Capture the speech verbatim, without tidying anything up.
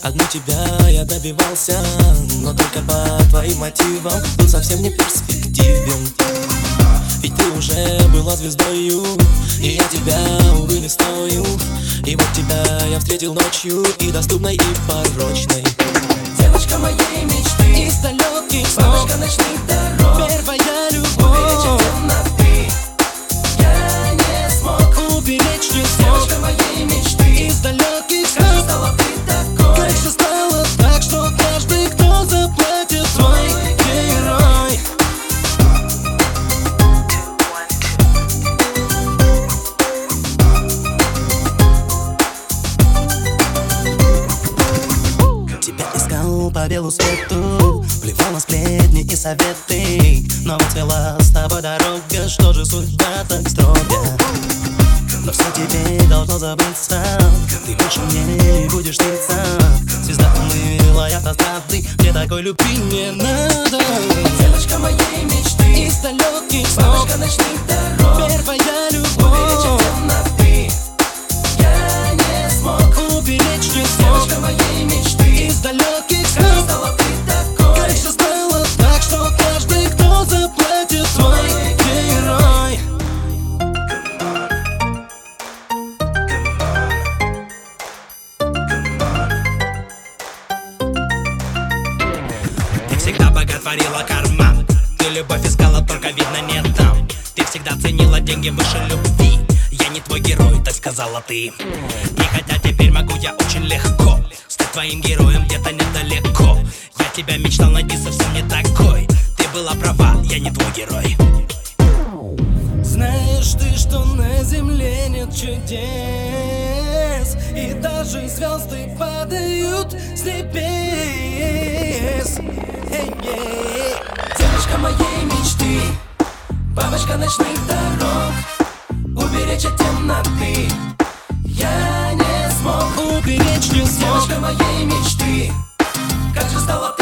Одну тебя я добивался, но только по твоим мотивам был совсем не перспективен. Ведь ты уже была звездою, и я тебя, увы, не стою. И вот тебя я встретил ночью, и доступной, и порочной. Девочка моей мечты, из далеких снов, бабочка ночных дорог, первая любовь. Уберечь от темноты я не смог. Уберечь не смог. Девочка моей мечты, из далеких как же снов. стала ты такой? Как же стало так, что каждый, кто заплатит, твой герой. Тебя искал по белу свету, плевал на сплетни и советы, но вот свела с тобой дорога, что же судьба так строга? Но все теперь должно забыться, ты больше мне не будешь сниться. Звезда умыла от эстрады, мне такой любви не надо. Девочка моей мечты, из далеких снов, бабочка ночных дорог, первая любовь. уберечь от темноты я не смог. Уберечь не смог. Девочка моей мечты, из далеких как же снов. стала ты такой? Как же стало так, что каждый, кто заплатит, твой герой. Ты всегда боготворила карман, ты любовь искала, только видно не там. Ты всегда ценила деньги выше любви. Я не твой герой, так сказала ты. И хотя теперь могу я очень легко стать твоим героем где-то недалеко, я тебя мечтал найти совсем не такой. Ты была права, я не твой герой. Знаешь ты, что на земле нет чудес, и даже звезды падают с небес. Эй-ей. Девочка моей мечты, бабочка ночных дорог, уберечь от темноты я не смог. Уберечь не смог. Девочка моей мечты, как же стала ты